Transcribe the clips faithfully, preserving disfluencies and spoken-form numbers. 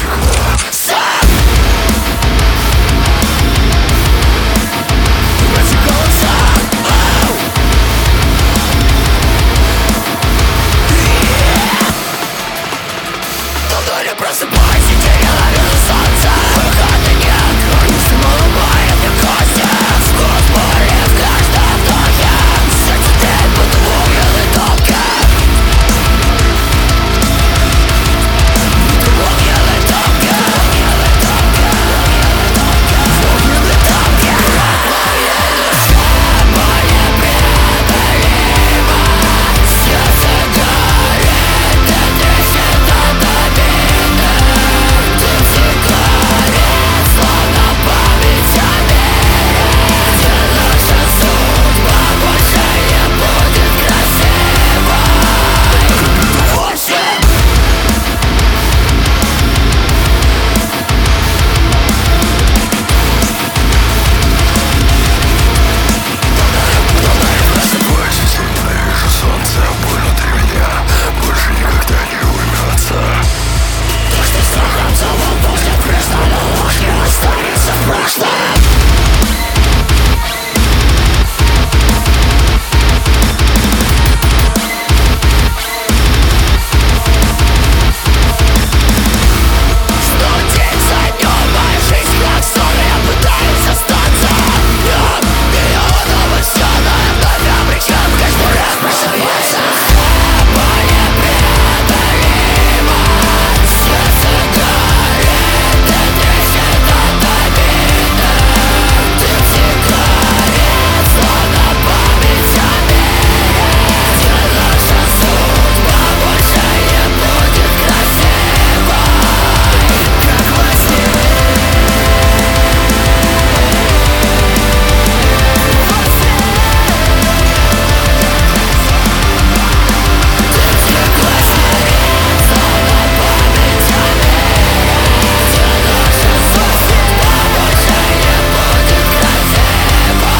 Просыпайся, теряла вижу солнце. Выхода нет, организм улыбает мне кости. Вкус боли в каждом вдохе. Сердце тлеет, будто в угольной топке. Будто в угольной топке. В угольной топке. Моя душа непреодолима. Сердце горит и трещит от обиды. Словно память о мире, где наша судьба больше не будет красивой. Восемь. Просыпайся, сильно вижу солнце. Боль внутри меня больше никогда не уймется. То, что страхом целом после прежнего ложь не останется в прошлом. Что день за днем моя жизнь как сон, я пытаюсь остаться. Днем ее новый сон, но я вновь обречен каждый раз просыпаться. Боль непреодолима. Сердце горит и трещит от обиды. Дым сигарет, словно память о мире, где наша судьба больше не будет красивой, как во сне. Дым сигарет, словно память о мире, где наша судьба больше не будет красивой.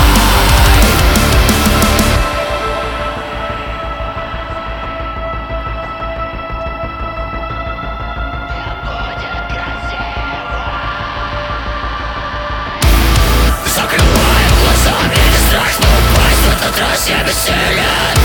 Закрываю глаза, мне не страшно упасть в этот раз я бессилен.